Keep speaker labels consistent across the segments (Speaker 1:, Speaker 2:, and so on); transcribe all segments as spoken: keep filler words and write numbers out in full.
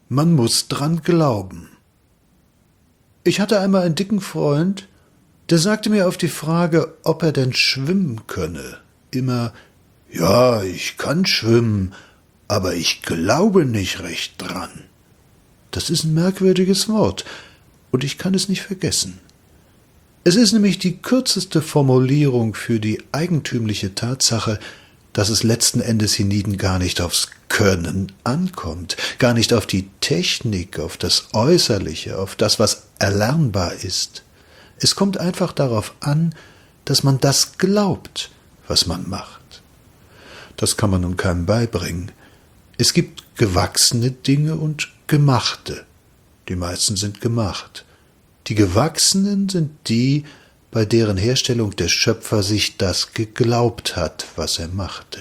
Speaker 1: Man muss dran glauben. Ich hatte einmal einen dicken Freund, der sagte mir auf die Frage, ob er denn schwimmen könne, immer, ja, ich kann schwimmen, aber ich glaube nicht recht dran. Das ist ein merkwürdiges Wort, und ich kann es nicht vergessen. Es ist nämlich die kürzeste Formulierung für die eigentümliche Tatsache, dass es letzten Endes hienieden gar nicht aufs Können ankommt, gar nicht auf die Technik, auf das Äußerliche, auf das, was erlernbar ist. Es kommt einfach darauf an, dass man das glaubt, was man macht. Das kann man nun keinem beibringen. Es gibt gewachsene Dinge und gemachte. Die meisten sind gemacht. Die gewachsenen sind die, bei deren Herstellung der Schöpfer sich das geglaubt hat, was er machte.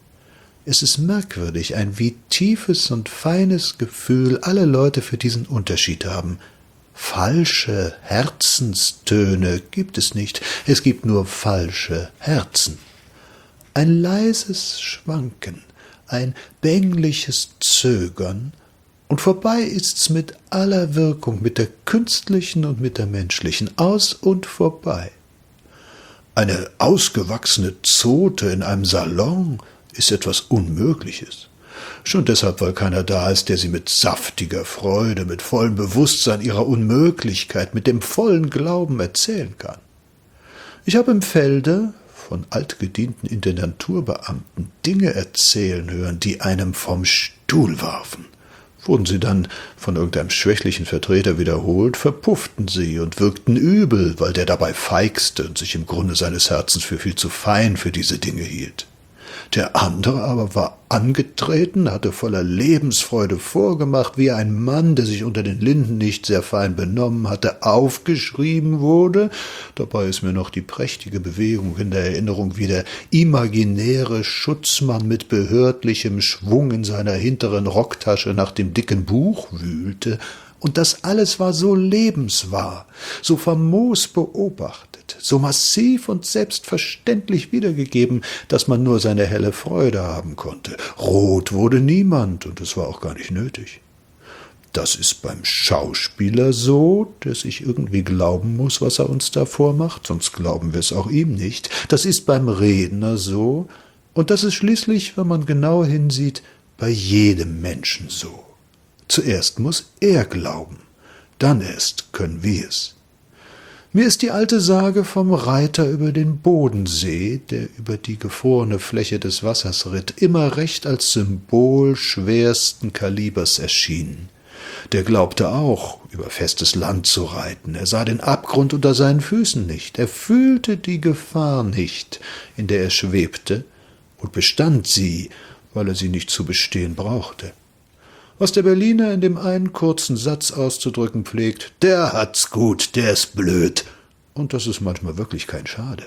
Speaker 1: Es ist merkwürdig, ein wie tiefes und feines Gefühl alle Leute für diesen Unterschied haben. Falsche Herzenstöne gibt es nicht, es gibt nur falsche Herzen. Ein leises Schwanken, ein bängliches Zögern, und vorbei ist's mit aller Wirkung, mit der künstlichen und mit der menschlichen, aus und vorbei. Eine ausgewachsene Zote in einem Salon ist etwas Unmögliches. Schon deshalb, weil keiner da ist, der sie mit saftiger Freude, mit vollem Bewusstsein ihrer Unmöglichkeit, mit dem vollen Glauben erzählen kann. Ich habe im Felde von altgedienten Intendanturbeamten Dinge erzählen hören, die einem vom Stuhl warfen. Wurden sie dann von irgendeinem schwächlichen Vertreter wiederholt, verpufften sie und wirkten übel, weil der dabei feigste und sich im Grunde seines Herzens für viel zu fein für diese Dinge hielt. Der andere aber war angetreten, hatte voller Lebensfreude vorgemacht, wie ein Mann, der sich unter den Linden nicht sehr fein benommen hatte, aufgeschrieben wurde. Dabei ist mir noch die prächtige Bewegung in der Erinnerung, wie der imaginäre Schutzmann mit behördlichem Schwung in seiner hinteren Rocktasche nach dem dicken Buch wühlte. Und das alles war so lebenswahr, so famos beobachtet, so massiv und selbstverständlich wiedergegeben, dass man nur seine helle Freude haben konnte. Rot wurde niemand, und es war auch gar nicht nötig. Das ist beim Schauspieler so, der sich irgendwie glauben muss, was er uns da vormacht, sonst glauben wir es auch ihm nicht. Das ist beim Redner so, und das ist schließlich, wenn man genau hinsieht, bei jedem Menschen so. Zuerst muss er glauben, dann erst können wir es. Mir ist die alte Sage vom Reiter über den Bodensee, der über die gefrorene Fläche des Wassers ritt, immer recht als Symbol schwersten Kalibers erschienen. Der glaubte auch, über festes Land zu reiten. Er sah den Abgrund unter seinen Füßen nicht. Er fühlte die Gefahr nicht, in der er schwebte, und bestand sie, weil er sie nicht zu bestehen brauchte. Was der Berliner in dem einen kurzen Satz auszudrücken pflegt, der hat's gut, der ist blöd. Und das ist manchmal wirklich kein Schade.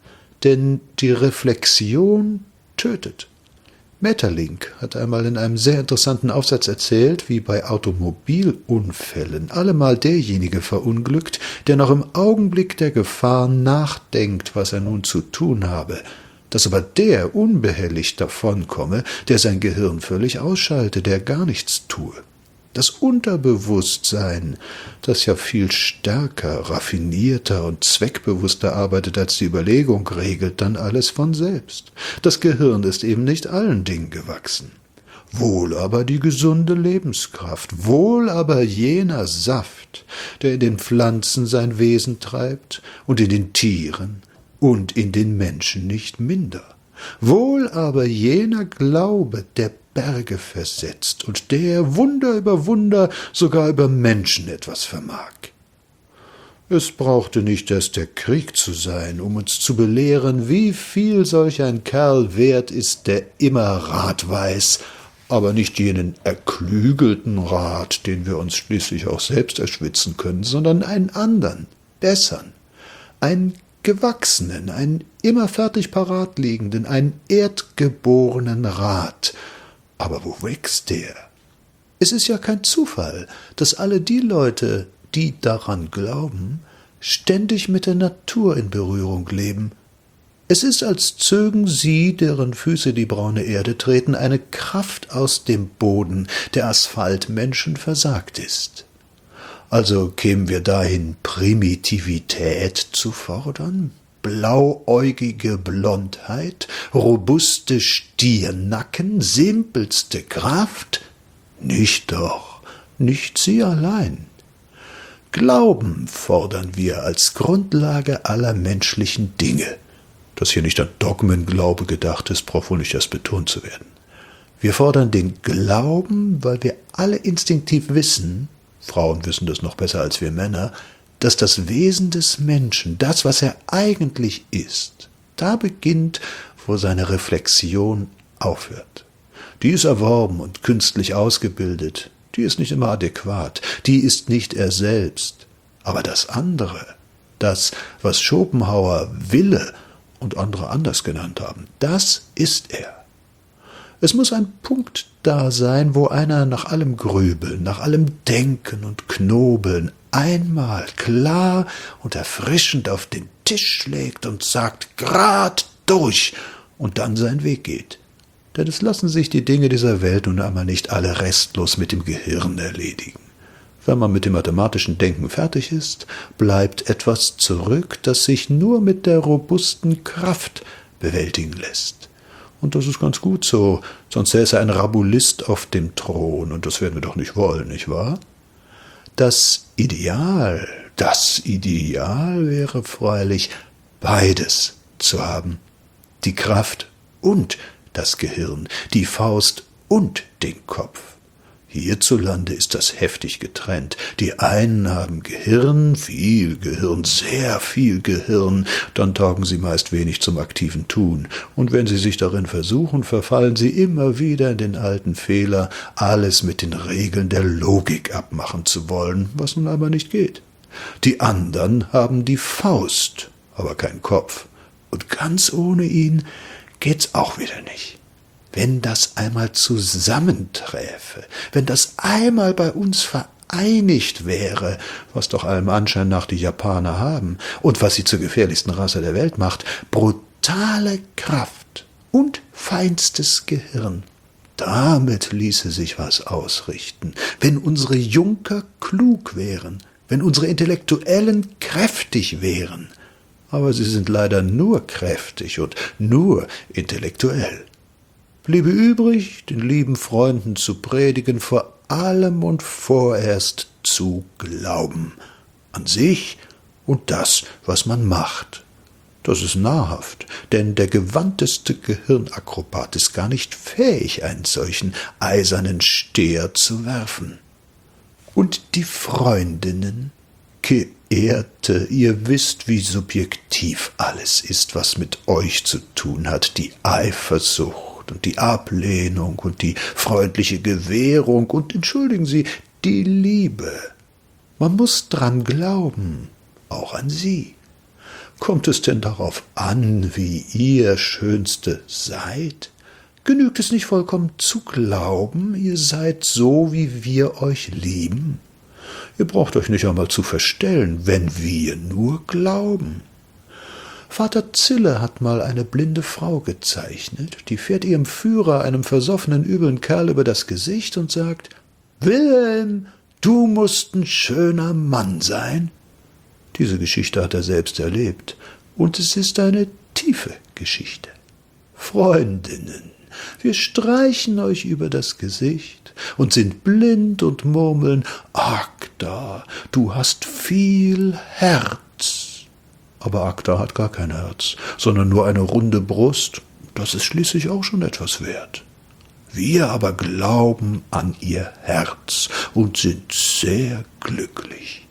Speaker 1: Denn die Reflexion tötet. Maeterlinck hat einmal in einem sehr interessanten Aufsatz erzählt, wie bei Automobilunfällen allemal derjenige verunglückt, der noch im Augenblick der Gefahr nachdenkt, was er nun zu tun habe, dass aber der unbehelligt davonkomme, der sein Gehirn völlig ausschalte, der gar nichts tue. Das Unterbewusstsein, das ja viel stärker, raffinierter und zweckbewusster arbeitet als die Überlegung, regelt dann alles von selbst. Das Gehirn ist eben nicht allen Dingen gewachsen. Wohl aber die gesunde Lebenskraft, wohl aber jener Saft, der in den Pflanzen sein Wesen treibt und in den Tieren und in den Menschen nicht minder. Wohl aber jener Glaube, der Berge versetzt und der Wunder über Wunder sogar über Menschen etwas vermag. Es brauchte nicht erst der Krieg zu sein, um uns zu belehren, wie viel solch ein Kerl wert ist, der immer Rat weiß, aber nicht jenen erklügelten Rat, den wir uns schließlich auch selbst erschwitzen können, sondern einen anderen, bessern, einen gewachsenen, einen immer fertig parat liegenden, einen erdgeborenen Rat. Aber wo wächst der? Es ist ja kein Zufall, dass alle die Leute, die daran glauben, ständig mit der Natur in Berührung leben. Es ist, als zögen sie, deren Füße die braune Erde treten, eine Kraft aus dem Boden, der Asphalt Menschen versagt ist. Also kämen wir dahin, Primitivität zu fordern, blauäugige Blondheit, robuste Stiernacken, simpelste Kraft? Nicht doch, nicht sie allein. Glauben fordern wir als Grundlage aller menschlichen Dinge. Dass hier nicht an Dogmenglaube gedacht ist, braucht wohl nicht erst betont zu werden. Wir fordern den Glauben, weil wir alle instinktiv wissen, Frauen wissen das noch besser als wir Männer, dass das Wesen des Menschen, das, was er eigentlich ist, da beginnt, wo seine Reflexion aufhört. Die ist erworben und künstlich ausgebildet, die ist nicht immer adäquat, die ist nicht er selbst. Aber das andere, das, was Schopenhauer Wille und andere anders genannt haben, das ist er. Es muss ein Punkt da sein, wo einer nach allem Grübeln, nach allem Denken und Knobeln einmal klar und erfrischend auf den Tisch schlägt und sagt, grad durch, und dann seinen Weg geht. Denn es lassen sich die Dinge dieser Welt nun einmal nicht alle restlos mit dem Gehirn erledigen. Wenn man mit dem mathematischen Denken fertig ist, bleibt etwas zurück, das sich nur mit der robusten Kraft bewältigen lässt. Und das ist ganz gut so, sonst säße ein Rabulist auf dem Thron, und das werden wir doch nicht wollen, nicht wahr? Das Ideal, das Ideal wäre freilich, beides zu haben. Die Kraft und das Gehirn, die Faust und den Kopf. Hierzulande ist das heftig getrennt. Die einen haben Gehirn, viel Gehirn, sehr viel Gehirn, dann taugen sie meist wenig zum aktiven Tun. Und wenn sie sich darin versuchen, verfallen sie immer wieder in den alten Fehler, alles mit den Regeln der Logik abmachen zu wollen, was nun aber nicht geht. Die anderen haben die Faust, aber keinen Kopf. Und ganz ohne ihn geht's auch wieder nicht. Wenn das einmal zusammenträfe, wenn das einmal bei uns vereinigt wäre, was doch allem Anschein nach die Japaner haben und was sie zur gefährlichsten Rasse der Welt macht, brutale Kraft und feinstes Gehirn, damit ließe sich was ausrichten. Wenn unsere Junker klug wären, wenn unsere Intellektuellen kräftig wären, aber sie sind leider nur kräftig und nur intellektuell. Bliebe übrig, den lieben Freunden zu predigen, vor allem und vorerst zu glauben. An sich und das, was man macht. Das ist nahrhaft, denn der gewandteste Gehirnakrobat ist gar nicht fähig, einen solchen eisernen Steher zu werfen. Und die Freundinnen, Geehrte, ihr wisst, wie subjektiv alles ist, was mit euch zu tun hat, die Eifersucht und die Ablehnung und die freundliche Gewährung und, entschuldigen Sie, die Liebe. Man muss dran glauben, auch an sie. Kommt es denn darauf an, wie ihr Schönste seid? Genügt es nicht vollkommen zu glauben, ihr seid so, wie wir euch lieben? Ihr braucht euch nicht einmal zu verstellen, wenn wir nur glauben. Vater Zille hat mal eine blinde Frau gezeichnet, die fährt ihrem Führer, einem versoffenen, üblen Kerl, über das Gesicht und sagt, »Wilhelm, du musst ein schöner Mann sein.« Diese Geschichte hat er selbst erlebt, und es ist eine tiefe Geschichte. Freundinnen, wir streichen euch über das Gesicht und sind blind und murmeln, »Agda, du hast viel Herz.« Aber Agda hat gar kein Herz, sondern nur eine runde Brust. Das ist schließlich auch schon etwas wert. Wir aber glauben an ihr Herz und sind sehr glücklich.